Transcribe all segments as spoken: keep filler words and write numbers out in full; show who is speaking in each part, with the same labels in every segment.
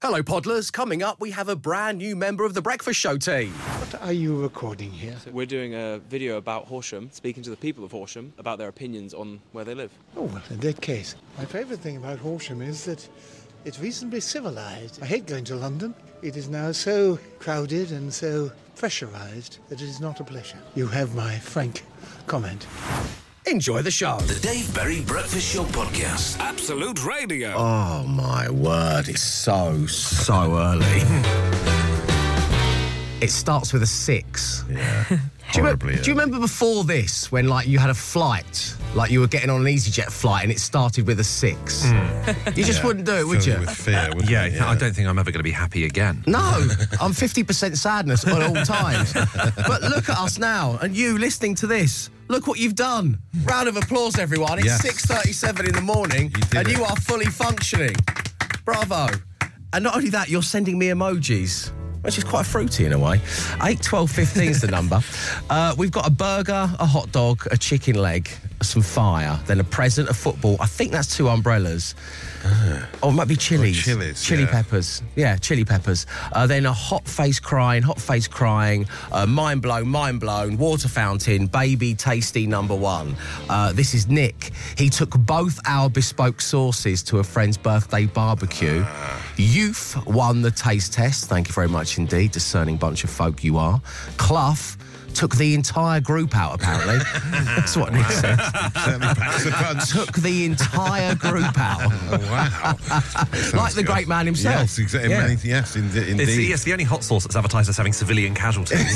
Speaker 1: Hello, Podlers. Coming up, we have a brand new member of the Breakfast Show team.
Speaker 2: What are you recording here?
Speaker 3: So we're doing a video about Horsham, speaking to the people of Horsham about their opinions on where they live.
Speaker 2: Oh, well, in that case, my favourite thing about Horsham is that it's reasonably civilised. I hate going to London. It is now so crowded and so pressurised that it is not a pleasure. You have my frank comment.
Speaker 1: Enjoy the show.
Speaker 4: The Dave Berry Breakfast Show Podcast. Absolute Radio.
Speaker 1: Oh, my word. It's so, so early. It starts with a six.
Speaker 5: Yeah,
Speaker 1: do, you
Speaker 5: horribly
Speaker 1: remember, do you remember before this, when, like, you had a flight, like you were getting on an EasyJet flight and it started with a six? Mm. You just
Speaker 5: yeah.
Speaker 1: wouldn't do it, would
Speaker 5: Filled
Speaker 1: you?
Speaker 5: with fear, wouldn't
Speaker 6: yeah,
Speaker 5: it? yeah,
Speaker 6: I don't think I'm ever going to be happy again.
Speaker 1: No, I'm fifty percent sadness at all times. But look at us now, and you listening to this. Look what you've done. Round of applause, everyone. It's
Speaker 5: Yes.
Speaker 1: six thirty-seven in the morning,
Speaker 5: You did
Speaker 1: and
Speaker 5: it.
Speaker 1: you are fully functioning. Bravo. And not only that, you're sending me emojis, which is quite fruity in a way. eight twelve fifteen is the number. Uh, we've got a burger, a hot dog, a chicken leg, some fire, then a present, a football. I think that's two umbrellas. Uh, oh, it might be chilies.
Speaker 5: Oh, chilies,
Speaker 1: Chili
Speaker 5: yeah.
Speaker 1: peppers. Yeah, chili peppers. Uh, then a hot face crying, hot face crying, uh, mind blown, mind blown, water fountain, baby tasty number one. Uh, this is Nick. He took both our bespoke sauces to a friend's birthday barbecue.
Speaker 5: Uh.
Speaker 1: Youth won the taste test. Thank you very much indeed. Discerning bunch of folk you are. Clough took the entire group out, apparently. That's what Nick said.
Speaker 5: Certainly packs a punch.
Speaker 1: Took the entire group out.
Speaker 5: Oh, wow. Sounds
Speaker 1: Like the
Speaker 5: good.
Speaker 1: great man himself.
Speaker 5: Yes, exactly.
Speaker 1: Yeah.
Speaker 5: Many- Yes, in- indeed.
Speaker 6: It's, it's the only hot sauce that's advertised as having civilian casualties.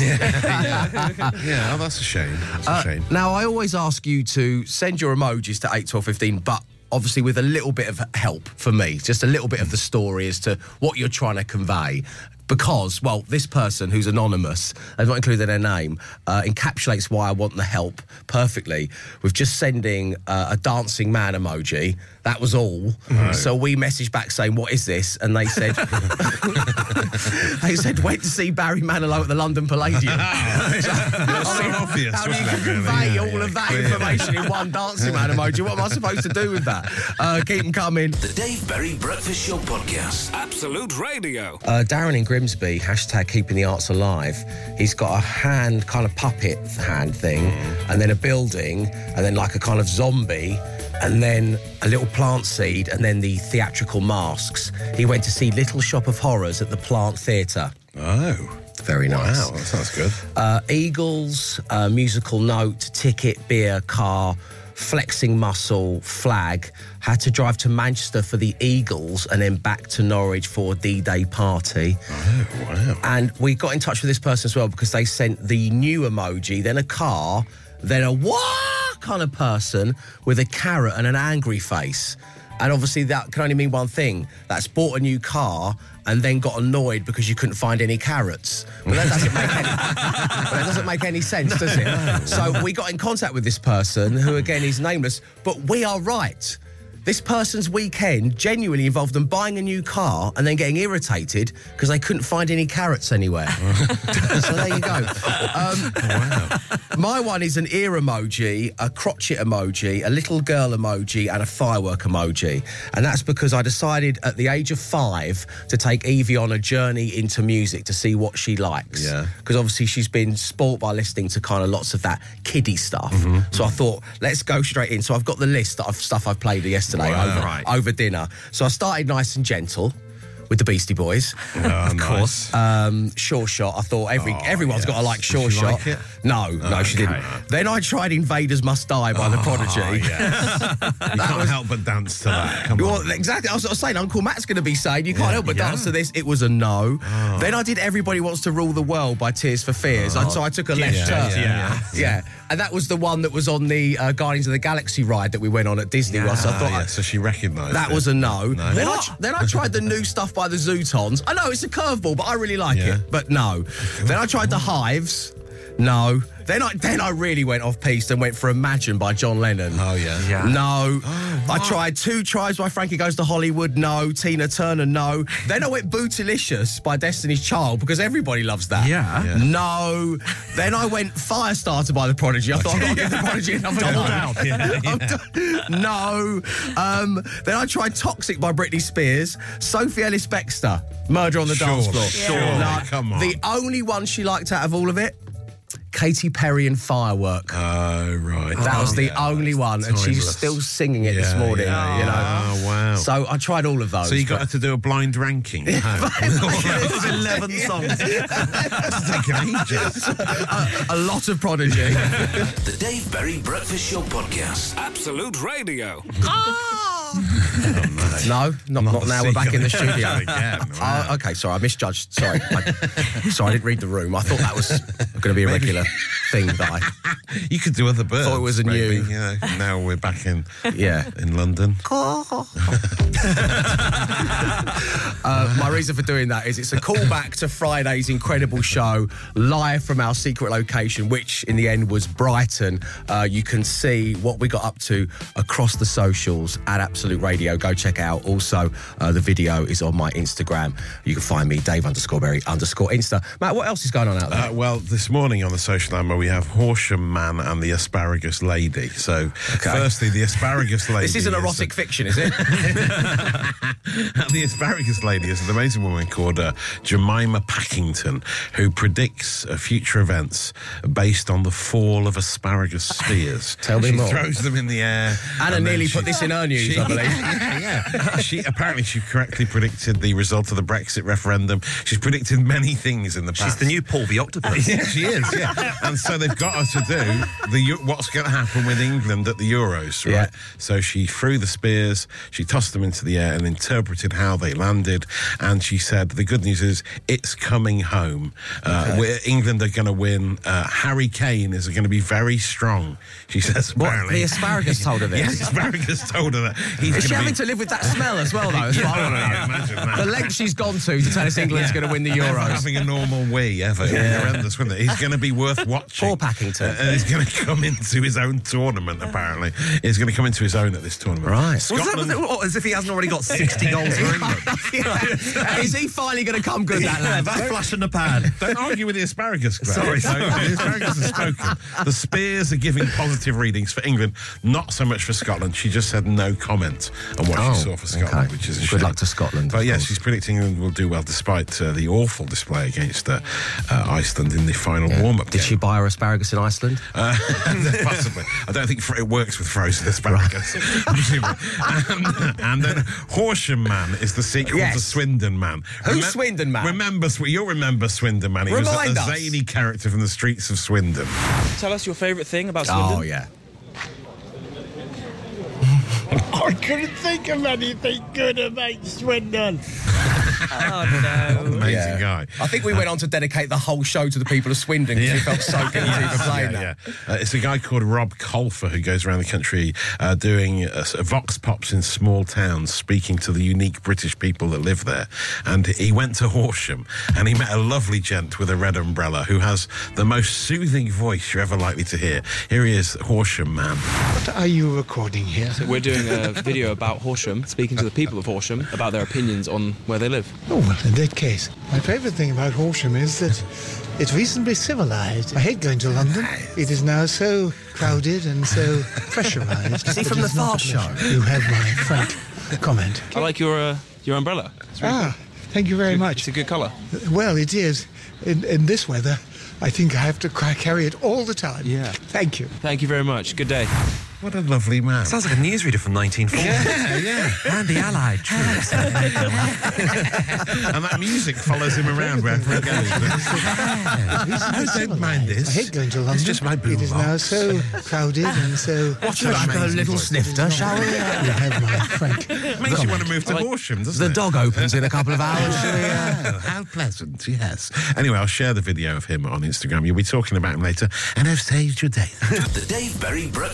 Speaker 5: Yeah, oh, that's a shame. That's a
Speaker 1: Uh,
Speaker 5: shame.
Speaker 1: Now, I always ask you to send your emojis to eight twelve fifteen, but obviously with a little bit of help for me, just a little bit of the story as to what you're trying to convey. Because, well, this person who's anonymous, I've not included their name, uh, encapsulates why I want the help perfectly with just sending uh, a dancing man emoji. That was all.
Speaker 5: Right.
Speaker 1: So we messaged back saying, what is this? And they said, they said, went to see Barry Manilow at the London Palladium.
Speaker 5: That's so obvious,
Speaker 1: How do you
Speaker 5: wasn't it, really?
Speaker 1: convey
Speaker 5: Yeah,
Speaker 1: all
Speaker 5: yeah,
Speaker 1: of that
Speaker 5: clearly.
Speaker 1: information in one dancing man emoji? What am I supposed to do with that? Uh, keep them coming.
Speaker 4: The Dave Berry Breakfast Show Podcast. Absolute Radio.
Speaker 1: Uh, Darren in Grimsby, hashtag keeping the arts alive. He's got a hand, kind of puppet hand thing, and then a building, and then like a kind of zombie, and then a little plant seed, and then the theatrical masks. He went to see Little Shop of Horrors at the Plant Theatre.
Speaker 5: Oh.
Speaker 1: Very nice.
Speaker 5: Wow, that sounds good.
Speaker 1: Uh, Eagles, uh, musical note, ticket, beer, car, flexing muscle, flag. Had to drive to Manchester for the Eagles and then back to Norwich for a D-Day party.
Speaker 5: Oh, wow.
Speaker 1: And we got in touch with this person as well because they sent the new emoji, then a car, then a what kind of person with a carrot and an angry face. And obviously that can only mean one thing. That's bought a new car and then got annoyed because you couldn't find any carrots. But that doesn't make any, but that doesn't make any sense, does it? So we got in contact with this person who, again, is nameless. But we are right. This person's weekend genuinely involved them buying a new car and then getting irritated because they couldn't find any carrots anywhere. So there you go. Um,
Speaker 5: Wow.
Speaker 1: My one is an ear emoji, a crotchet emoji, a little girl emoji, and a firework emoji. And that's because I decided at the age of five to take Evie on a journey into music to see what she likes.
Speaker 5: Yeah.
Speaker 1: Because obviously she's been spoilt by listening to kind of lots of that kiddie stuff.
Speaker 5: Mm-hmm.
Speaker 1: So I thought, let's go straight in. So I've got the list of stuff I've played yesterday
Speaker 5: Wow.
Speaker 1: over,
Speaker 6: Right.
Speaker 1: over dinner. So I started nice and gentle with the Beastie Boys.
Speaker 5: Oh,
Speaker 6: Of course.
Speaker 1: Um, Sure Shot. I thought every
Speaker 5: Oh,
Speaker 1: everyone's
Speaker 5: yes.
Speaker 1: got to like
Speaker 5: Did
Speaker 1: Sure
Speaker 5: she
Speaker 1: Shot.
Speaker 5: like it?
Speaker 1: No, no, she
Speaker 5: Okay.
Speaker 1: didn't. Then I tried Invaders Must Die by the Prodigy.
Speaker 5: Oh, yes. You can't help but dance to that. Come
Speaker 1: Well,
Speaker 5: on.
Speaker 1: exactly. I was sort of saying, Uncle Matt's going to be saying, you can't help but
Speaker 6: yeah.
Speaker 1: dance to this. It was a no. Then I did Everybody Wants to Rule the World by Tears for Fears. And so I took a left
Speaker 5: Yeah,
Speaker 1: turn.
Speaker 5: yeah,
Speaker 6: yeah.
Speaker 1: Yeah. And that was the one that was on the uh, Guardians of the Galaxy ride that we went on at Disney.
Speaker 6: Yeah.
Speaker 1: once. So I thought
Speaker 5: Ah,
Speaker 1: I-
Speaker 5: yeah, so she recognised
Speaker 1: that
Speaker 5: it.
Speaker 1: was a no.
Speaker 5: No.
Speaker 1: Then, I,
Speaker 5: What?
Speaker 1: tr- then I tried the new stuff by the Zootons. I know it's a curveball, but I really like
Speaker 5: Yeah.
Speaker 1: it. But no. Then I tried the Hives. No. Then I then I really went off piste and went for Imagine by John Lennon.
Speaker 5: Oh, yeah.
Speaker 6: Yeah.
Speaker 1: No.
Speaker 5: Oh,
Speaker 1: I tried Two Tribes by Frankie Goes to Hollywood. No. Tina Turner. No. Then I went Bootylicious by Destiny's Child because everybody loves that.
Speaker 6: Yeah.
Speaker 5: Yeah.
Speaker 1: No. Then I went Firestarter by The Prodigy. I thought I've got to give The Prodigy another
Speaker 6: Double
Speaker 1: go.
Speaker 6: down.
Speaker 5: Yeah,
Speaker 1: I'm
Speaker 5: yeah.
Speaker 1: d- no. Um, then I tried Toxic by Britney Spears. Sophie Ellis Bextor, Murder on the Dance
Speaker 5: Surely,
Speaker 1: Floor.
Speaker 5: surely,
Speaker 1: No,
Speaker 5: come on.
Speaker 1: The only one she liked out of all of it, Katy Perry and Firework.
Speaker 5: Oh, right.
Speaker 1: that
Speaker 5: Oh,
Speaker 1: was the
Speaker 5: yeah,
Speaker 1: only
Speaker 5: that's
Speaker 1: one, and she's
Speaker 5: timeless.
Speaker 1: still singing it this
Speaker 5: Yeah,
Speaker 1: morning.
Speaker 5: yeah,
Speaker 1: you know.
Speaker 5: yeah. Oh, wow.
Speaker 1: So I tried all of those.
Speaker 5: So you got
Speaker 1: but-
Speaker 5: to do a blind ranking at home.
Speaker 6: There's eleven songs.
Speaker 5: That's taking ages.
Speaker 1: a, a lot of Prodigy.
Speaker 4: The Dave Berry Breakfast Show Podcast. Absolute Radio.
Speaker 1: No, not, not now. We're back in the studio.
Speaker 5: Again.
Speaker 1: Oh, okay, sorry, I misjudged. Sorry, I, sorry, I didn't read the room. I thought that was going to be a regular thing that I.
Speaker 5: You could do other birds.
Speaker 1: Thought it was a
Speaker 5: maybe,
Speaker 1: new-
Speaker 5: You know, now we're back in
Speaker 1: Yeah.
Speaker 5: in London.
Speaker 1: Uh, my reason for doing that is it's a callback to Friday's incredible show, live from our secret location, which in the end was Brighton. Uh, you can see what we got up to across the socials at Absolute Radio. Go check it out. Also, uh, the video is on my Instagram. You can find me, Dave underscore Berry underscore Insta. Matt, what else is going on out there?
Speaker 5: Uh, well, this morning on the social ammo, we have Horsham Man and the Asparagus Lady. So,
Speaker 1: Okay.
Speaker 5: firstly, the Asparagus Lady.
Speaker 1: This isn't
Speaker 5: is
Speaker 1: erotic
Speaker 5: a-
Speaker 1: fiction, is it?
Speaker 5: And the Asparagus Lady is an amazing woman called uh, Jemima Packington, who predicts uh, future events based on the fall of asparagus spears.
Speaker 1: Tell me
Speaker 5: she
Speaker 1: more.
Speaker 5: throws them in the air.
Speaker 1: Anna
Speaker 5: and then
Speaker 1: nearly
Speaker 5: she-
Speaker 1: put this in her news,
Speaker 5: she-
Speaker 1: I believe.
Speaker 5: Yeah, yeah. She apparently she correctly predicted the result of the Brexit referendum. She's predicted many things in the past.
Speaker 6: She's the new Paul the Octopus.
Speaker 5: Yeah, she is, yeah. And so they've got her to do the Eu- what's going to happen with England at the Euros, right?
Speaker 1: Yeah.
Speaker 5: So she threw the spears, she tossed them into the air and interpreted how they landed. And she said, the good news is it's coming home. Uh,
Speaker 1: Okay.
Speaker 5: we're, England are going to win. Uh, Harry Kane is going to be very strong, she says,
Speaker 1: What,
Speaker 5: apparently.
Speaker 1: the asparagus told her this?
Speaker 5: Yes, asparagus told her that. He's
Speaker 1: Is she
Speaker 5: gonna
Speaker 1: having
Speaker 5: be-
Speaker 1: to live with that smell as well, though? That's what I want to know.
Speaker 5: Imagine that.
Speaker 1: The length she's gone to to tell us England's going to win the
Speaker 5: Never
Speaker 1: Euros.
Speaker 5: having a normal wee ever. It'd be horrendous, wouldn't it? He's going to be worth watching.
Speaker 1: Poor Packington.
Speaker 5: Uh, and he's going to come into his own tournament, apparently. He's going to come into his own at this tournament.
Speaker 1: Right.
Speaker 6: Was that,
Speaker 5: Scotland.
Speaker 6: was it, what, as if he hasn't already got sixty goals for England.
Speaker 1: Is he finally going to come good, that lad?
Speaker 6: That flash in the pan.
Speaker 5: Don't argue with the asparagus. Greg.
Speaker 6: Sorry,
Speaker 5: So, the asparagus has spoken. The Spears are giving positive readings for England, not so much for Scotland. She just said no comment on what
Speaker 1: Oh,
Speaker 5: she saw for Scotland,
Speaker 1: okay.
Speaker 5: which is a
Speaker 1: Good
Speaker 5: shame.
Speaker 1: luck to Scotland,
Speaker 5: But
Speaker 1: of
Speaker 5: yes,
Speaker 1: course.
Speaker 5: she's predicting England will do well despite uh, the awful display against uh, uh, Iceland in the final warm-up
Speaker 1: Did
Speaker 5: game.
Speaker 1: she buy her asparagus in Iceland?
Speaker 5: Uh, possibly. I don't think fr- it works with frozen asparagus. presumably. and, and then Horsham Man is the sequel
Speaker 1: Yes.
Speaker 5: to Swindon Man.
Speaker 1: Who's Swindon Man?
Speaker 5: Remember, Sw- you'll remember Swindon Man. He
Speaker 1: Remind
Speaker 5: was a,
Speaker 1: us.
Speaker 5: a zany character from the streets of Swindon.
Speaker 3: Tell us your favourite thing about Swindon.
Speaker 1: Oh, yeah.
Speaker 7: I couldn't think of anything good about Swindon.
Speaker 3: Oh, no.
Speaker 5: Amazing
Speaker 1: Yeah.
Speaker 5: guy.
Speaker 1: I think we went on to dedicate the whole show to the people of Swindon because we felt so guilty for playing
Speaker 5: yeah,
Speaker 1: that.
Speaker 5: yeah. Uh, it's a guy called Rob Colfer who goes around the country uh, doing uh, s- vox pops in small towns, speaking to the unique British people that live there. And he went to Horsham and he met a lovely gent with a red umbrella who has the most soothing voice you're ever likely to hear. Here he is, Horsham Man.
Speaker 2: What are you recording here?
Speaker 3: We're doing a video about Horsham, speaking to the people of Horsham about their opinions on where they live.
Speaker 2: Oh, well, in that case, my favourite thing about Horsham is that it's reasonably civilised. I hate going to London. It is now so crowded and so pressurised.
Speaker 1: Is he from
Speaker 2: It
Speaker 1: the
Speaker 2: is not
Speaker 1: Fast
Speaker 2: a
Speaker 1: Show?
Speaker 2: pleasure. You have my frank comment.
Speaker 3: I like your uh, your umbrella. It's really
Speaker 2: Ah, thank you very
Speaker 3: good.
Speaker 2: much.
Speaker 3: It's a good colour.
Speaker 2: Well, it is. In, in this weather, I think I have to cry, carry it all the time.
Speaker 3: Yeah.
Speaker 2: Thank you.
Speaker 3: Thank you very much. Good day.
Speaker 5: What a lovely man.
Speaker 6: Sounds like a newsreader from nineteen forty.
Speaker 5: Yeah, yeah.
Speaker 6: And the Allied troops.
Speaker 5: And that music follows him around wherever he goes. I don't mind this.
Speaker 2: I hate going to London.
Speaker 5: It's just my
Speaker 2: It is now so crowded and so...
Speaker 1: Would you like a little snifter, shall we?
Speaker 2: You have my frank
Speaker 5: Makes you want to move to Horsham, doesn't
Speaker 1: The
Speaker 5: it?
Speaker 1: dog opens in a couple of hours. shall we, uh?
Speaker 5: Oh, how pleasant, yes. Anyway, I'll share the video of him on Instagram. You'll be talking about him later. And I've saved your day.
Speaker 4: The Dave Berry Breakfast Show Podcast.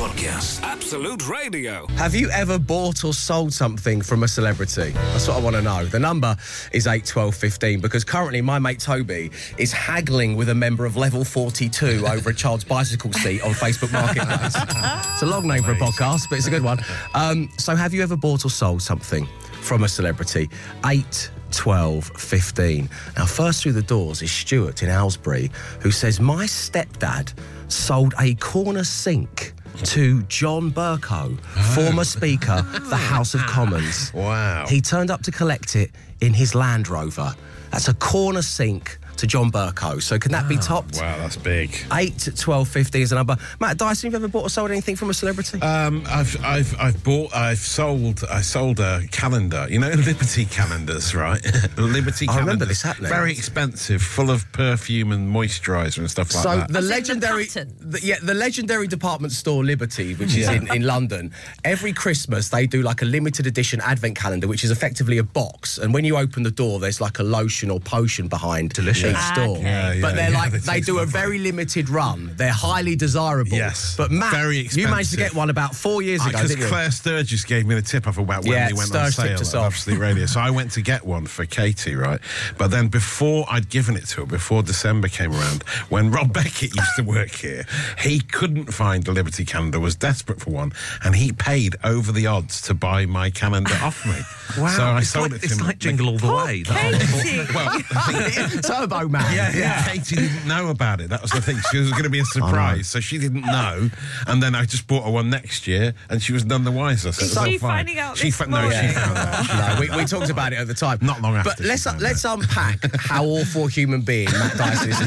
Speaker 4: podcast. Absolute Radio.
Speaker 1: Have you ever bought or sold something from a celebrity? That's what I want to know. The number is eight twelve fifteen because currently my mate Toby is haggling with a member of Level forty-two over a child's bicycle seat on Facebook Marketplace. It's a long name for a podcast, but it's a good one. Um, so have you ever bought or sold something from a celebrity? eight twelve fifteen. Now, first through the doors is Stuart in Aylesbury, who says, my stepdad sold a corner sink to John Bercow, oh. former Speaker of the House of Commons.
Speaker 5: Wow.
Speaker 1: He turned up to collect it in his Land Rover. That's a corner sink to John Bercow. So can that
Speaker 5: wow.
Speaker 1: be topped?
Speaker 5: Wow, that's big.
Speaker 1: eight twelve fifty is the number. Matt Dyson, have you ever bought or sold anything from a celebrity?
Speaker 5: Um, I've, I've, I've bought, I've sold, I sold a calendar. You know, Liberty calendars, right? Liberty.
Speaker 1: I
Speaker 5: calendars.
Speaker 1: remember this happening.
Speaker 5: Very expensive, full of perfume and moisturiser and stuff like
Speaker 1: so
Speaker 5: that.
Speaker 1: So the legendary, the, yeah, the legendary department store Liberty, which is
Speaker 5: yeah.
Speaker 1: in, in London, every Christmas they do like a limited edition advent calendar, which is effectively a box, and when you open the door, there's like a lotion or potion behind
Speaker 6: Delicious.
Speaker 1: each store.
Speaker 6: Okay.
Speaker 5: Yeah,
Speaker 1: but they're
Speaker 5: yeah,
Speaker 1: like
Speaker 5: they
Speaker 1: they
Speaker 5: taste
Speaker 1: do a
Speaker 5: lovely.
Speaker 1: very limited run. They're highly desirable.
Speaker 5: Yes,
Speaker 1: but Matt,
Speaker 5: very
Speaker 1: you managed to
Speaker 5: expensive.
Speaker 1: get one about four years ago,
Speaker 5: Because
Speaker 1: didn't you?
Speaker 5: Claire Sturgis gave me the tip off about when
Speaker 1: Yeah,
Speaker 5: they went
Speaker 1: Sturge
Speaker 5: on
Speaker 1: tipped
Speaker 5: sale
Speaker 1: us
Speaker 5: at
Speaker 1: off.
Speaker 5: Absolute Radio. So I went to get one for Katie, right? But then before I'd given it to her, before December came around, when Rob Beckett used to work here, he couldn't find a Liberty calendar, was desperate for one, and he paid over the odds to buy my calendar off me.
Speaker 6: Wow.
Speaker 5: So I
Speaker 6: it's
Speaker 5: sold
Speaker 6: like,
Speaker 5: it to
Speaker 6: It's
Speaker 5: him.
Speaker 6: like Jingle All the Way. That
Speaker 5: Well,
Speaker 1: Turbo Man.
Speaker 5: Yeah, yeah. Katie didn't know about it. That was the thing. She was going to be a surprise, so she didn't know. And then I just bought her one next year, and she was none the wiser. So
Speaker 8: Is
Speaker 5: it was
Speaker 8: she
Speaker 5: all fine.
Speaker 8: finding out
Speaker 5: She
Speaker 8: this
Speaker 5: fa- no,
Speaker 8: morning?
Speaker 5: she found out.
Speaker 1: No, we, we talked about it at the time.
Speaker 5: Not long after
Speaker 1: But
Speaker 5: she
Speaker 1: let's
Speaker 5: found
Speaker 1: let's
Speaker 5: out.
Speaker 1: unpack how awful a human being Matt Dyson is.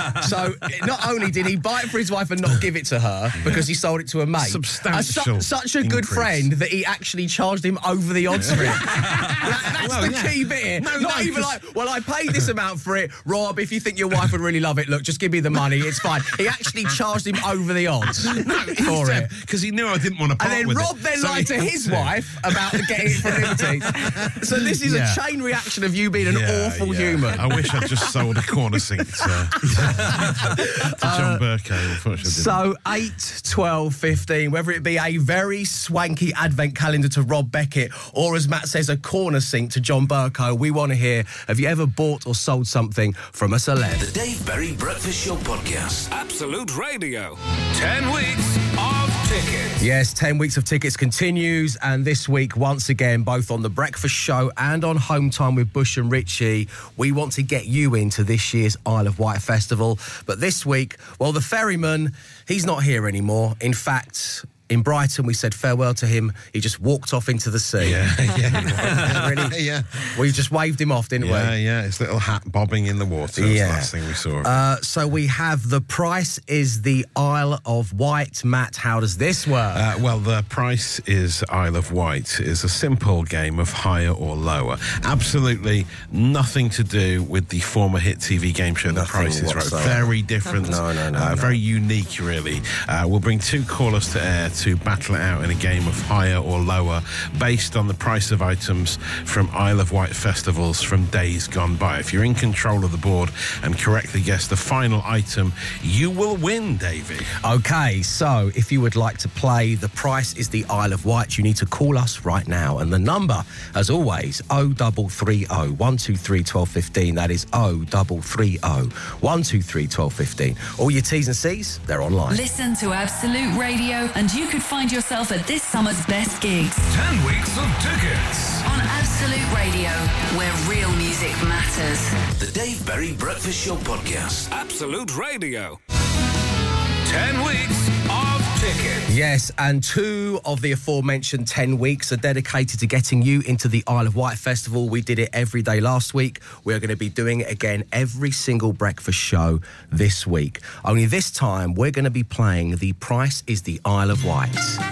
Speaker 1: So not only did he buy it for his wife and not give it to her because he sold it to a mate,
Speaker 5: Substantial
Speaker 1: a, su- such a good
Speaker 5: increase.
Speaker 1: friend that he actually charged him over the odds for it. That- that's
Speaker 5: Well,
Speaker 1: the
Speaker 5: yeah.
Speaker 1: key bit here.
Speaker 5: No,
Speaker 1: not
Speaker 5: no,
Speaker 1: even
Speaker 5: 'cause-
Speaker 1: like, well, I paid this amount for it. Rob, if you think your wife would really love it, look, just give me the money. It's fine. He actually charged him over the odds for it.
Speaker 5: Because he knew I didn't want to part
Speaker 1: And then
Speaker 5: with
Speaker 1: Rob
Speaker 5: it.
Speaker 1: then
Speaker 5: So
Speaker 1: lied
Speaker 5: he
Speaker 1: to
Speaker 5: had
Speaker 1: his
Speaker 5: to.
Speaker 1: wife about getting it from Liberty. So this is
Speaker 5: Yeah.
Speaker 1: a chain reaction of you being an
Speaker 5: Yeah,
Speaker 1: awful
Speaker 5: yeah.
Speaker 1: human.
Speaker 5: I wish I'd just sold a corner sink to, to John Bercow. Unfortunately, I didn't.
Speaker 1: So eight, twelve, fifteen, whether it be a very swanky advent calendar to Rob Beckett or, as Matt says, a corner sink to John Bercow, we want to hear, have you ever bought or sold something from a celeb?
Speaker 4: The Dave Berry Breakfast Show podcast. Absolute Radio. Ten weeks of tickets.
Speaker 1: Yes, ten weeks of tickets continues, and this week, once again, both on The Breakfast Show and on Home Time with Bush and Richie, we want to get you into this year's Isle of Wight Festival. But this week, well, the ferryman, he's not here anymore. In fact, in Brighton, we said farewell to him. He just walked off into the sea.
Speaker 5: Yeah, yeah.
Speaker 1: Really?
Speaker 5: yeah.
Speaker 1: We just waved him off, didn't
Speaker 5: Yeah,
Speaker 1: we?
Speaker 5: yeah. His little hat bobbing in the water. That's
Speaker 1: Yeah.
Speaker 5: the last thing we saw.
Speaker 1: Uh, so we have The Price is the Isle of Wight. Matt, how does this work?
Speaker 5: Uh, well, the price is Isle of Wight is a simple game of higher or lower. Absolutely nothing to do with the former hit T V game show The
Speaker 1: Nothing
Speaker 5: Price is Right.
Speaker 1: whatsoever.
Speaker 5: Very different.
Speaker 1: No, no, no,
Speaker 5: uh,
Speaker 1: no.
Speaker 5: Very unique, really. Uh, we'll bring two callers to air to battle it out in a game of higher or lower based on the price of items from Isle of Wight festivals from days gone by. If you're in control of the board and correctly guess the final item, you will win, Davey.
Speaker 1: Okay, so if you would like to play The Price is the Isle of Wight, you need to call us right now. And the number, as always, oh double three oh, one two three, one two one five. That is oh double three oh, one two three, one two one five. All your T's and C's, they're online.
Speaker 9: Listen to Absolute Radio and you could find yourself at this summer's best gigs.
Speaker 4: Ten weeks of tickets.
Speaker 9: On Absolute Radio, where real music matters.
Speaker 4: The Dave Berry Breakfast Show podcast. Absolute Radio. Ten weeks of tickets.
Speaker 1: Yes, and two of the aforementioned ten weeks are dedicated to getting you into the Isle of Wight Festival. We did it every day last week. We're going to be doing it again every single breakfast show this week. Only this time, we're going to be playing The Price is the Isle of Wight.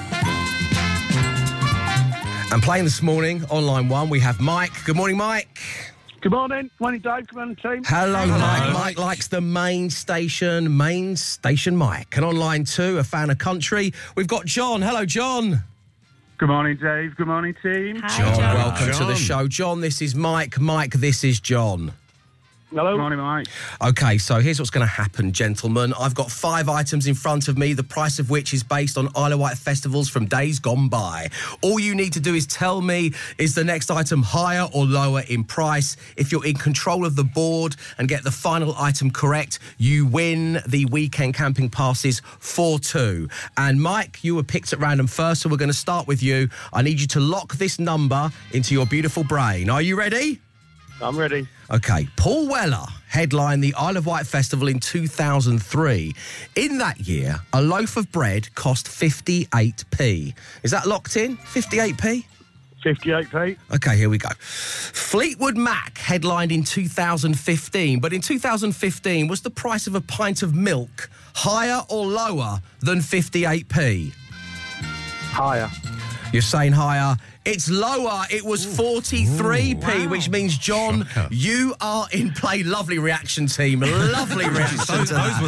Speaker 1: And playing this morning on line one, we have Mike. Good morning, Mike.
Speaker 7: Good morning. Morning, Dave. Good morning, team.
Speaker 1: Hello,
Speaker 6: Hello.
Speaker 1: Mike. Mike likes the main station, main station Mike. And on line two, a fan of country, we've got John. Hello, John.
Speaker 7: Good morning, Dave. Good morning, team.
Speaker 8: Hi,
Speaker 1: John,
Speaker 8: John.
Speaker 1: welcome
Speaker 5: John.
Speaker 1: to the show. John, this is Mike. Mike, this is John.
Speaker 8: Hello. Morning, Mike.
Speaker 1: Okay, so here's what's going to happen, gentlemen. I've got five items in front of me, the price of which is based on Isle of Wight festivals from days gone by. All you need to do is tell me, is the next item higher or lower in price? If you're in control of the board and get the final item correct, you win the weekend camping passes for two. And Mike, you were picked at random first, so we're going to start with you. I need you to lock this number into your beautiful brain. Are you ready?
Speaker 8: I'm ready.
Speaker 1: OK, Paul Weller headlined the Isle of Wight Festival in two thousand three. In that year, a loaf of bread cost fifty-eight p. Is that locked in? fifty-eight p?
Speaker 8: fifty-eight p.
Speaker 1: OK, here we go. Fleetwood Mac headlined in two thousand fifteen, but in two thousand fifteen, was the price of a pint of milk higher or lower than fifty-eight p?
Speaker 8: Higher.
Speaker 1: You're saying higher. It's lower. It was forty-three p,
Speaker 5: Ooh, wow.
Speaker 1: which means, John,
Speaker 5: Shocker.
Speaker 1: you are in play. Lovely reaction, team. Lovely reaction.
Speaker 6: those,
Speaker 1: to
Speaker 6: those
Speaker 1: that.
Speaker 6: were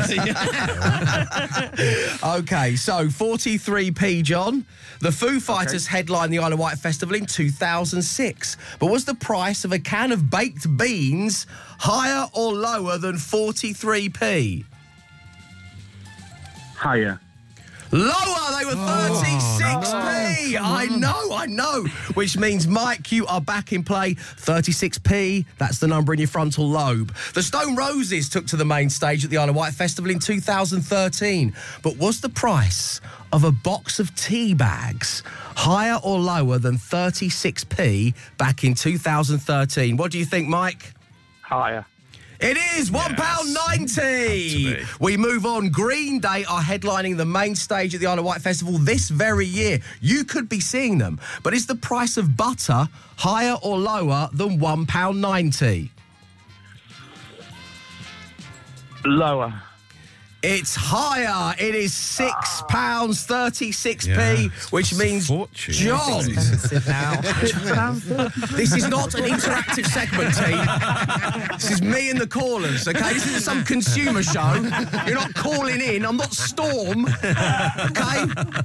Speaker 6: the days.
Speaker 1: OK, so forty-three p, John. The Foo Fighters okay. headlined the Isle of Wight Festival in two thousand six. But was the price of a can of baked beans higher or lower than forty-three p?
Speaker 8: Higher.
Speaker 1: Lower, they were thirty-six p.
Speaker 5: Oh, no.
Speaker 1: I know, I know. Which means, Mike, you are back in play. thirty-six p, that's the number in your frontal lobe. The Stone Roses took to the main stage at the Isle of Wight Festival in two thousand thirteen. But was the price of a box of tea bags higher or lower than thirty-six p back in two thousand thirteen? What do you think, Mike?
Speaker 8: Higher.
Speaker 1: It is one pound ninety. We move on. Green Day are headlining the main stage at the Isle of Wight Festival this very year. You could be seeing them. But is the price of butter higher or lower than one pound ninety?
Speaker 8: Lower.
Speaker 1: It's higher. It is six pounds thirty-six p,
Speaker 5: Yeah,
Speaker 1: which means,
Speaker 5: fortune.
Speaker 1: John, this is not an interactive segment, team. This is me and the callers, OK? This isn't some consumer show. You're not calling in. I'm not Storm, OK?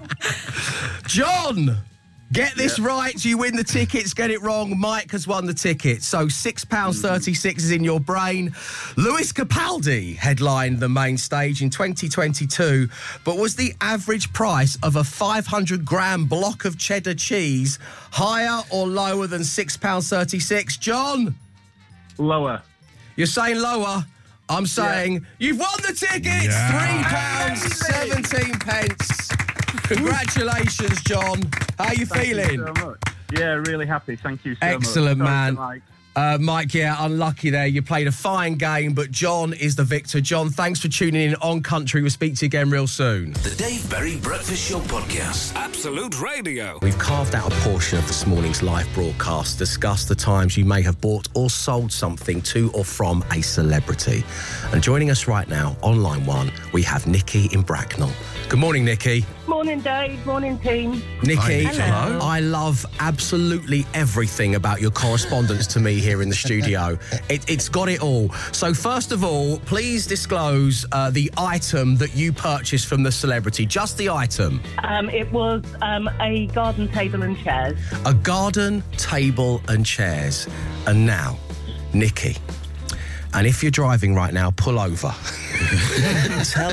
Speaker 1: John, get this yeah. right, you win the tickets. Get it wrong, Mike has won the tickets. So six pounds thirty-six is in your brain. Lewis Capaldi headlined the main stage in twenty twenty-two, but was the average price of a five hundred gram block of cheddar cheese higher or lower than six pounds thirty-six? John?
Speaker 8: Lower.
Speaker 1: You're saying lower. I'm saying yeah. you've won the tickets.
Speaker 5: Yeah.
Speaker 1: three pounds seventeen pence. Congratulations, John. How are you
Speaker 8: Thank
Speaker 1: feeling?
Speaker 8: You so much. Yeah, really happy. Thank you so
Speaker 1: Excellent,
Speaker 8: much.
Speaker 1: man.
Speaker 8: Sorry,
Speaker 1: Uh, Mike, yeah, unlucky there. You played a fine game, but John is the victor. John, thanks for tuning in on Country. We'll speak to you again real soon.
Speaker 4: The Dave Berry Breakfast Show Podcast. Absolute Radio.
Speaker 1: We've carved out a portion of this morning's live broadcast, discussed the times you may have bought or sold something to or from a celebrity. And joining us right now on line one, we have Nikki in Bracknell. Good morning, Nikki.
Speaker 10: Morning, Dave. Morning, team.
Speaker 1: Nikki,
Speaker 10: Hello.
Speaker 1: I love absolutely everything about your correspondence to me here in the studio. It, it's got it all. So first of all, please disclose uh, the item that you purchased from the celebrity. Just the item.
Speaker 10: Um, it was um, a garden table and chairs.
Speaker 1: A garden table and chairs. And now, Nikki. And if you're driving right now, pull over. tell,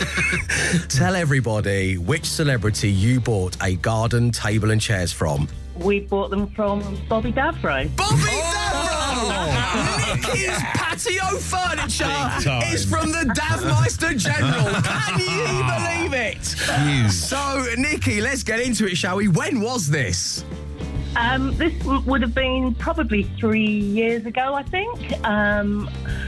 Speaker 1: tell everybody which celebrity you bought a garden table and chairs from.
Speaker 10: We bought them from Bobby Davro.
Speaker 1: Bobby oh! Davro! Nikki's patio furniture is from the Davmeister General. Can you believe it?
Speaker 5: Huge.
Speaker 1: So, Nikki, let's get into it, shall we? When was this?
Speaker 10: Um, this would have been probably three years ago, I think. Um,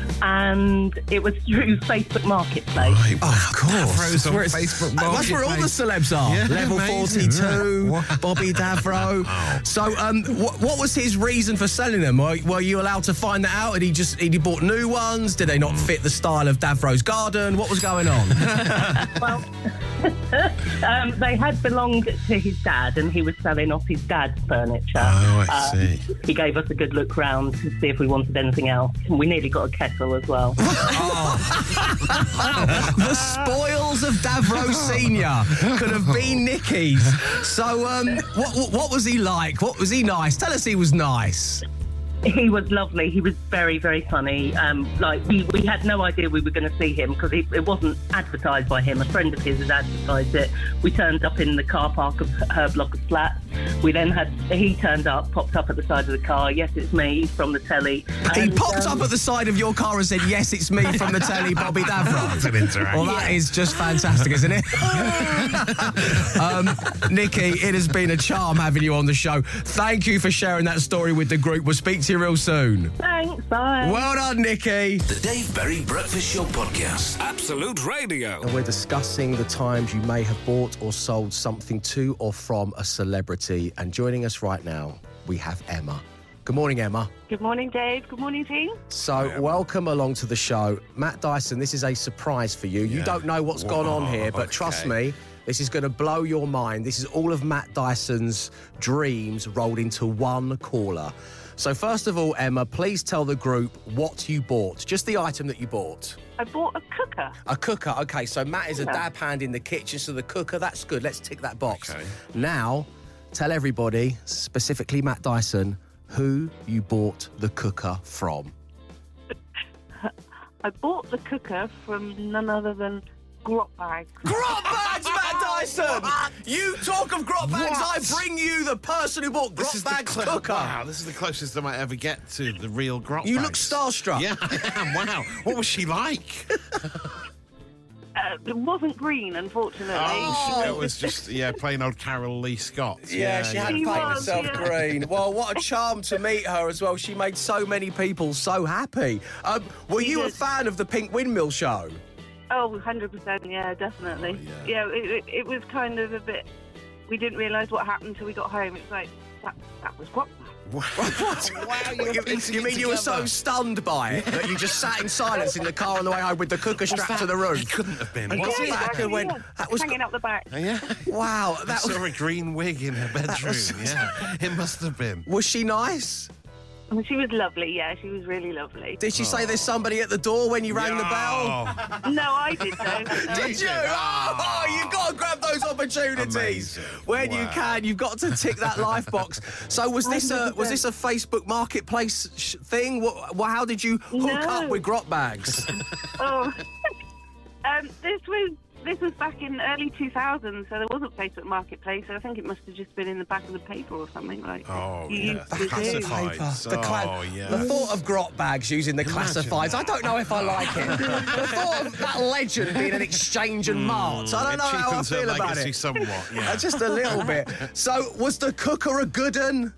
Speaker 10: and it was through Facebook Marketplace.
Speaker 1: Right. Oh, of course.
Speaker 5: Davro's on
Speaker 1: where
Speaker 5: Facebook
Speaker 1: Marketplace. That's where all the celebs are.
Speaker 5: Yeah,
Speaker 1: Level
Speaker 5: amazing.
Speaker 1: forty-two,
Speaker 5: What?
Speaker 1: Bobby Davro.
Speaker 5: Oh.
Speaker 1: So, um, wh- what was his reason for selling them? Were, were you allowed to find that out? Had he just had he bought new ones? Did they not fit the style of Davro's garden? What was going on?
Speaker 10: Well, um, they had belonged to his dad, and he was selling off his dad's furniture.
Speaker 5: Oh, I
Speaker 10: uh,
Speaker 5: see.
Speaker 10: He gave us a good look round to see if we wanted anything else. And we nearly got a kettle as well.
Speaker 1: The spoils of Davro Senior could have been Nikki's. So, um, what, what what was he like? What was he nice? Tell us he was nice.
Speaker 10: He was lovely. He was very, very funny. Um, like we, we had no idea we were going to see him because it, it wasn't advertised by him. A friend of his had advertised it. We turned up in the car park of her block of flats. We then had he turned up, popped up at the side of the car. Yes, it's me. He's from the telly.
Speaker 1: He
Speaker 10: And,
Speaker 1: popped
Speaker 10: um,
Speaker 1: up at the side of your car and said, "Yes, it's me from the telly, Bobby Davro."
Speaker 5: It's an interaction.
Speaker 1: Well, that is just fantastic, isn't it? um, Nikki, it has been a charm having you on the show. Thank you for sharing that story with the group. We'll speak to you real soon.
Speaker 10: Thanks. Bye.
Speaker 1: Well done, Nikki.
Speaker 4: The Dave Berry Breakfast Show Podcast. Absolute Radio.
Speaker 1: And we're discussing the times you may have bought or sold something to or from a celebrity. And joining us right now, we have Emma. Good morning, Emma.
Speaker 11: Good morning, Dave. Good morning, team.
Speaker 1: So, welcome along to the show. Matt Dyson, this is a surprise for you. You
Speaker 5: Yeah.
Speaker 1: don't know what's gone on here, but trust
Speaker 5: okay.
Speaker 1: me, this is going to blow your mind. This is all of Matt Dyson's dreams rolled into one caller. So, first of all, Emma, please tell the group what you bought. Just the item that you bought.
Speaker 11: I bought a cooker.
Speaker 1: A cooker. Okay, so Matt is a
Speaker 11: Yeah.
Speaker 1: dab hand in the kitchen, so the cooker, that's good. Let's tick that box.
Speaker 5: Okay.
Speaker 1: Now, tell everybody, specifically Matt Dyson, who you bought the cooker from.
Speaker 11: I bought the cooker from none other than Grot Bags.
Speaker 1: Grot Bags, Matt Dyson! You talk of Grot Bags,
Speaker 5: What?
Speaker 1: I bring you the person who bought Grot
Speaker 5: This is the
Speaker 1: Bags
Speaker 5: cl-
Speaker 1: cooker.
Speaker 5: Wow, this is the closest I might ever get to the real grot
Speaker 1: You
Speaker 5: bags.
Speaker 1: look starstruck.
Speaker 5: Yeah, I am. Wow. What was she like?
Speaker 11: Uh, it wasn't green, unfortunately.
Speaker 1: Oh.
Speaker 5: It was just, yeah, plain old Carol Lee Scott.
Speaker 1: Yeah, she hadn't
Speaker 11: She
Speaker 1: painted
Speaker 11: was,
Speaker 1: herself
Speaker 11: yeah.
Speaker 1: green. Well, what a charm to meet her as well. She made so many people so happy. Um, were
Speaker 11: She
Speaker 1: you a
Speaker 11: did.
Speaker 1: fan of the Pink Windmill show?
Speaker 11: Oh, one hundred percent, yeah, definitely.
Speaker 5: Oh,
Speaker 11: yeah, it, it, it was kind of a bit... We didn't realise what happened until we got home. It's like, that, that was Grot Bags.
Speaker 1: What?
Speaker 5: Wow,
Speaker 1: you, you mean you were so stunned by it that you just sat in silence in the car on the way home with the cooker strapped to the roof?
Speaker 5: It couldn't have been.
Speaker 1: And
Speaker 5: Was
Speaker 1: got
Speaker 5: it?
Speaker 1: back and went,
Speaker 11: yeah.
Speaker 1: that was...
Speaker 11: Hanging out the back.
Speaker 5: Yeah.
Speaker 1: Wow,
Speaker 5: I
Speaker 1: that was...
Speaker 5: saw a green wig in her bedroom.
Speaker 1: was-
Speaker 5: Yeah, it must have been.
Speaker 1: Was she nice?
Speaker 11: And she was lovely, yeah, she was really lovely.
Speaker 1: Did she say there's somebody at the door when you rang the bell?
Speaker 5: Oh,
Speaker 11: No, I did though.
Speaker 1: Did you? Oh, you've got to grab those opportunities
Speaker 5: Amazing.
Speaker 1: when you
Speaker 5: Wow.
Speaker 1: can. You've got to tick that life box. So was this a was this a Facebook Marketplace sh- thing? What, what, how did you hook
Speaker 11: No.
Speaker 1: up with Grot Bags?
Speaker 11: Oh, um, this was this was back in early two thousands, so there wasn't Facebook Marketplace. So I think it must have just been in the back of the paper or something like.
Speaker 5: Oh,
Speaker 11: you
Speaker 5: yeah.
Speaker 11: used
Speaker 5: The
Speaker 11: to do.
Speaker 5: classified.
Speaker 1: Paper.
Speaker 5: Classifieds.
Speaker 1: The, cla-
Speaker 5: Oh, yeah.
Speaker 1: the thought of Grot Bags using the
Speaker 5: Imagine
Speaker 1: classifieds, I
Speaker 5: that.
Speaker 1: don't know if I like it. The thought of that legend being an exchange and march, I don't
Speaker 5: It
Speaker 1: know how I
Speaker 5: cheapens her
Speaker 1: feel about
Speaker 5: legacy
Speaker 1: it.
Speaker 5: somewhat, yeah.
Speaker 1: Uh, Just a little bit. So was the cooker a good un?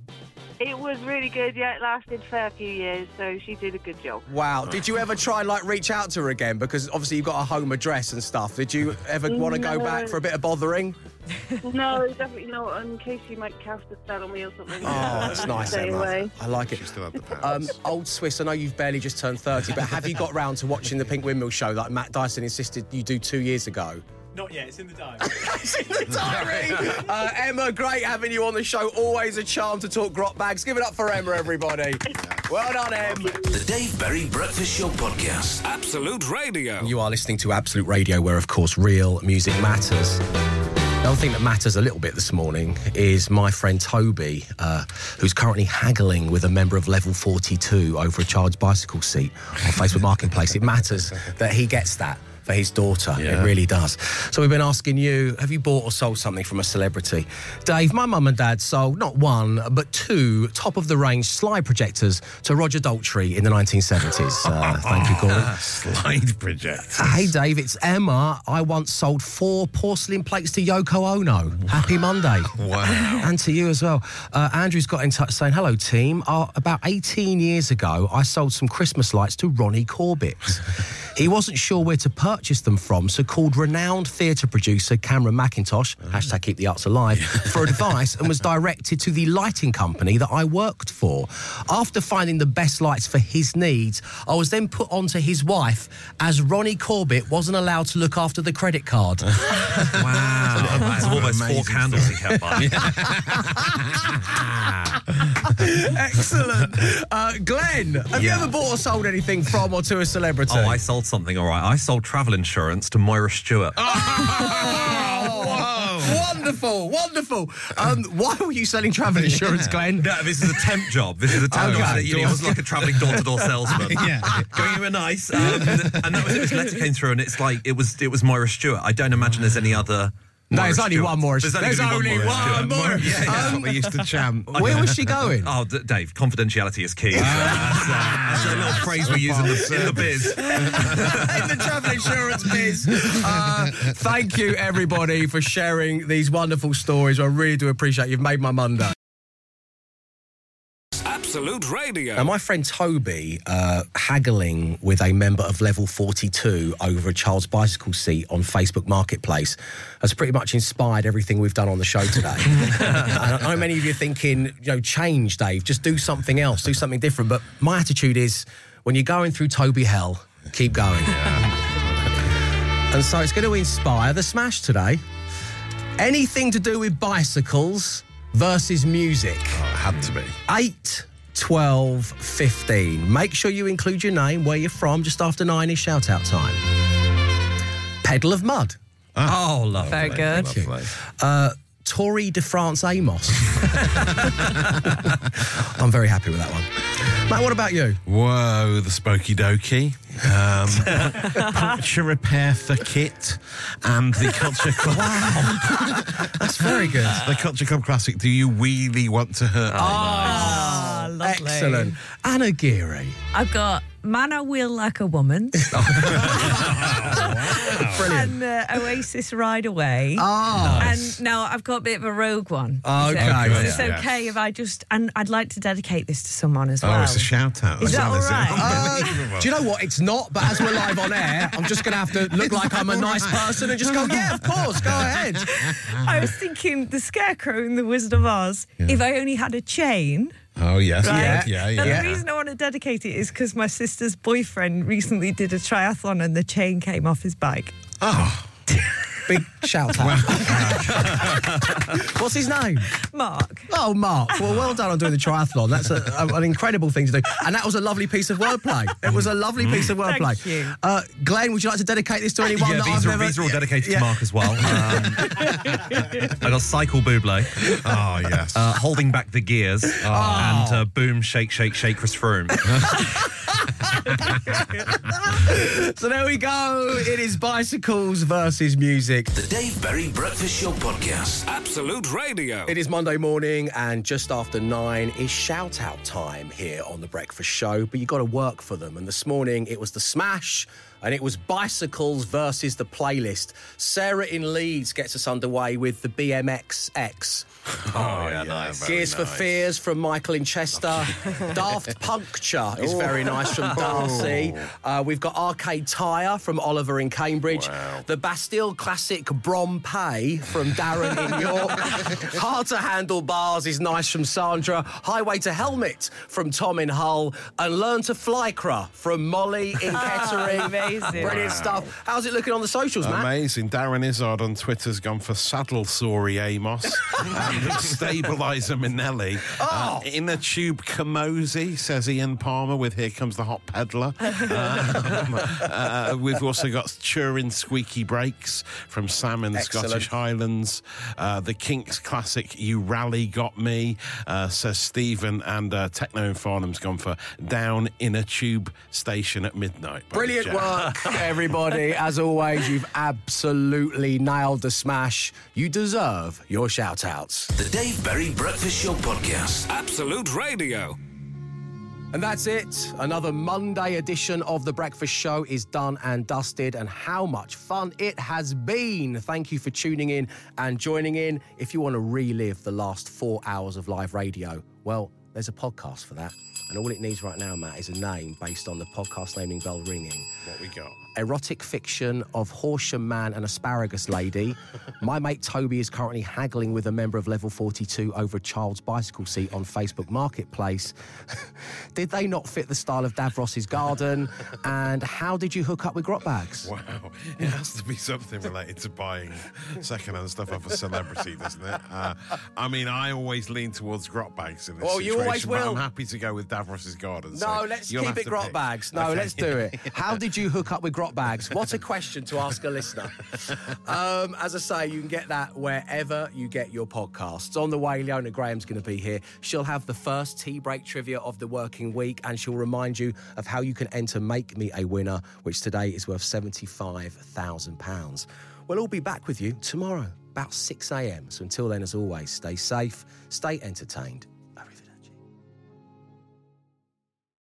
Speaker 11: It was really good. Yeah, it lasted for a few years, so she did a good job.
Speaker 1: Wow. Did you ever try and like reach out to her again? Because obviously you've got a home address and stuff. Did you ever want to go
Speaker 11: No.
Speaker 1: back for a bit of bothering?
Speaker 11: No, definitely not. In cast she might cast a spell on me or something.
Speaker 1: Oh, that's nice,
Speaker 11: Stay
Speaker 1: Emma.
Speaker 11: away.
Speaker 1: I like it.
Speaker 5: She still had the
Speaker 1: Um,
Speaker 5: pounds.
Speaker 1: old Swiss, I know you've barely just turned thirty, but have you got round to watching the Pink Windmill show like Matt Dyson insisted you do two years ago?
Speaker 12: Not yet, it's in the diary.
Speaker 1: It's in the diary. Uh, Emma, great having you on the show. Always a charm to talk Grot Bags. Give it up for Emma, everybody. Well done, Em.
Speaker 4: The Dave Berry Breakfast Show Podcast. Absolute Radio.
Speaker 1: You are listening to Absolute Radio, where, of course, real music matters. The other thing that matters a little bit this morning is my friend Toby, uh, who's currently haggling with a member of Level forty-two over a child's bicycle seat on Facebook Marketplace. It matters that he gets that for his daughter.
Speaker 5: Yeah.
Speaker 1: It really does. So we've been asking you, have you bought or sold something from a celebrity? Dave, my mum and dad sold not one, but two top-of-the-range slide projectors to Roger Daltrey in the nineteen seventies. Uh, thank you, Gordon.
Speaker 5: Slide projectors.
Speaker 1: Hey, Dave, it's Emma. I once sold four porcelain plates to Yoko Ono. Happy Monday.
Speaker 5: Wow.
Speaker 1: And to you as well. Uh, Andrew's got in touch saying, hello, team. Uh, about eighteen years ago, I sold some Christmas lights to Ronnie Corbett. He wasn't sure where to purchase them from, so called renowned theatre producer Cameron McIntosh, hashtag keep the arts alive, for advice, and was directed to the lighting company that I worked for. After finding the best lights for his needs, I was then put onto his wife, as Ronnie Corbett wasn't allowed to look after the credit card.
Speaker 6: Wow. That's all those four candles he kept by.
Speaker 1: Excellent. Uh, Glenn, have
Speaker 6: Yeah.
Speaker 1: you ever bought or sold anything from or to a celebrity?
Speaker 6: Oh, I sold something, all right. I sold travel insurance to Moira Stewart.
Speaker 1: Oh, Wonderful, wonderful. Um, why were you selling travel insurance, Glenn?
Speaker 6: No, this is a temp job. This is a temp
Speaker 1: Okay.
Speaker 6: job. You know, I was like a travelling door-to-door salesman.
Speaker 5: Yeah.
Speaker 6: Going anywhere nice. Um, and that was it. This letter came through, and it's like, it was it was Moira Stewart. I don't imagine there's any other...
Speaker 1: No,
Speaker 6: Moira
Speaker 1: there's only
Speaker 6: Stewart.
Speaker 1: one more.
Speaker 6: There's
Speaker 1: There's
Speaker 6: only,
Speaker 1: only
Speaker 6: one,
Speaker 1: one
Speaker 6: Moira
Speaker 1: more.
Speaker 6: Stewart. Yeah, yeah.
Speaker 5: That's what we used to chant.
Speaker 1: Where was she going?
Speaker 6: Oh, D- Dave, confidentiality is key. So that's, uh, that's a little phrase we use in the, in the biz.
Speaker 1: In the travel insurance biz. Uh, thank you, everybody, for sharing these wonderful stories. I really do appreciate it. You've made my Monday.
Speaker 4: Absolute Radio.
Speaker 1: Now, my friend Toby uh, haggling with a member of Level forty-two over a child's bicycle seat on Facebook Marketplace has pretty much inspired everything we've done on the show today. I know many of you are thinking, you know, change, Dave, just do something else, do something different. But my attitude is, when you're going through Toby hell, keep going. And so it's going to inspire the smash today. Anything to do with bicycles versus music.
Speaker 5: Oh, it had to be.
Speaker 1: eight, twelve, fifteen. Make sure you include your name, where you're from. Just after nine is shout-out time. Pedal of Mud.
Speaker 6: Oh, lovely.
Speaker 12: Very good.
Speaker 5: Lovely.
Speaker 1: Uh, Tory de France Amos. I'm very happy with that one. Matt, what about you?
Speaker 5: Whoa, the Spokey Dokey. Um, puncture repair for kit and the Culture Club.
Speaker 1: Wow. That's very good.
Speaker 5: The Culture Club Classic, Do You Really Want to Hurt Me?
Speaker 12: Ah, lovely.
Speaker 1: Excellent. Anna Geary.
Speaker 12: I've got Man I Will Like a Woman.
Speaker 1: Brilliant.
Speaker 12: And uh, Oasis Ride Away.
Speaker 1: Oh.
Speaker 12: And now I've got a bit of a rogue one.
Speaker 1: Okay.
Speaker 12: Is it,
Speaker 1: Okay,
Speaker 12: is it
Speaker 5: yeah.
Speaker 12: okay if I just... And I'd like to dedicate this to someone as well.
Speaker 5: Oh, it's a shout-out.
Speaker 12: Is that all right?
Speaker 1: Uh, do you know what? It's not, but as we're live on air, I'm just going to have to look like I'm a nice person and just go, yeah, of course, go ahead.
Speaker 12: I was thinking The Scarecrow in The Wizard of Oz,
Speaker 5: Yeah.
Speaker 12: if I only had a chain...
Speaker 5: Oh, yes.
Speaker 12: Right?
Speaker 5: Yeah, yeah,
Speaker 12: Now,
Speaker 5: yeah.
Speaker 12: the reason I want to dedicate it is because my sister's boyfriend recently did a triathlon and the chain came off his bike.
Speaker 5: Oh.
Speaker 1: Big shout out. What's his name?
Speaker 12: Mark.
Speaker 1: Oh, Mark. Well, well done on doing the triathlon. That's a, a, an incredible thing to do. And that was a lovely piece of wordplay. It was a lovely piece of wordplay.
Speaker 12: Thank you.
Speaker 1: Uh, Glenn, would you like to dedicate this to anyone
Speaker 6: Yeah,
Speaker 1: that
Speaker 6: these
Speaker 1: I've
Speaker 6: are,
Speaker 1: never...
Speaker 6: these are all dedicated
Speaker 1: Yeah.
Speaker 6: to Mark as well. Um, I got Cycle Buble,
Speaker 5: Oh, yes.
Speaker 6: uh, Holding Back the Gears, and uh, Boom, Shake, Shake, Shake, Chris Froome.
Speaker 1: So there we go. It is bicycles versus music.
Speaker 4: The Dave Berry Breakfast Show Podcast. Absolute Radio.
Speaker 1: It is Monday morning, and just after nine is shout-out time here on The Breakfast Show, but you've got to work for them. And this morning, it was the Smash, and it was bicycles versus the playlist. Sarah in Leeds gets us underway with the B M X X.
Speaker 5: Oh, yeah, nice.
Speaker 1: Gears for Fears from Michael in Chester. Daft Puncture is very nice from Darcy. Uh, we've got Arcade Tyre from Oliver in Cambridge.
Speaker 5: Wow.
Speaker 1: The Bastille Classic Brompay from Darren in York. Hard to Handle Bars is nice from Sandra. Highway to Helmet from Tom in Hull. And Learn to Flycra from Molly in Kettering.
Speaker 12: amazing.
Speaker 1: Brilliant stuff. How's it looking on the socials, Matt?
Speaker 5: Amazing. Darren Izzard on Twitter's gone for Saddle Sorry Amos and Stabiliser Minelli.
Speaker 1: Oh.
Speaker 5: Uh, Inner Tube Camosi, says Ian Palmer with Here Comes the Hot Peddler. um, uh, we've also got Turin Squeaky Brakes from Sam in the
Speaker 1: Excellent.
Speaker 5: Scottish Highlands. Uh, the Kinks classic You Rally Got Me, uh, says Stephen. And uh, Techno in Farnham's gone for Down Inner Tube Station at Midnight. by
Speaker 1: Brilliant
Speaker 5: Jack.
Speaker 1: work, everybody. As always, you've absolutely nailed the smash. You deserve your shout-outs.
Speaker 4: The Dave Berry Breakfast Show Podcast. Absolute Radio.
Speaker 1: And that's it. Another Monday edition of The Breakfast Show is done and dusted, and how much fun it has been. Thank you for tuning in and joining in. If you want to relive the last four hours of live radio, well, there's a podcast for that. And all it needs right now, Matt, is a name based on the podcast naming bell ringing.
Speaker 5: What we got?
Speaker 1: Erotic fiction of Horsham Man and Asparagus Lady. My mate Toby is currently haggling with a member of Level forty-two over a child's bicycle seat on Facebook Marketplace. Did they not fit the style of Davros's garden? And how did you hook up with grot bags?
Speaker 5: Wow. It has to be something related to buying second-hand stuff off a celebrity, doesn't it? Uh, I mean, I always lean towards grot bags in this
Speaker 1: Well, you
Speaker 5: situation,
Speaker 1: always
Speaker 5: but
Speaker 1: will.
Speaker 5: I'm happy to go with Davros is God. And
Speaker 1: No,
Speaker 5: so
Speaker 1: let's
Speaker 5: you'll
Speaker 1: keep
Speaker 5: have
Speaker 1: it
Speaker 5: to
Speaker 1: grot
Speaker 5: pick.
Speaker 1: bags. No,
Speaker 5: Okay.
Speaker 1: let's do it. How did you hook up with grot bags? What a question to ask a listener. Um, as I say, you can get that wherever you get your podcasts. On the way, Leona Graham's going to be here. She'll have the first tea break trivia of the working week, and she'll remind you of how you can enter Make Me a Winner, which today is worth seventy-five thousand pounds. We'll all be back with you tomorrow, about six a.m. So until then, as always, stay safe, stay entertained,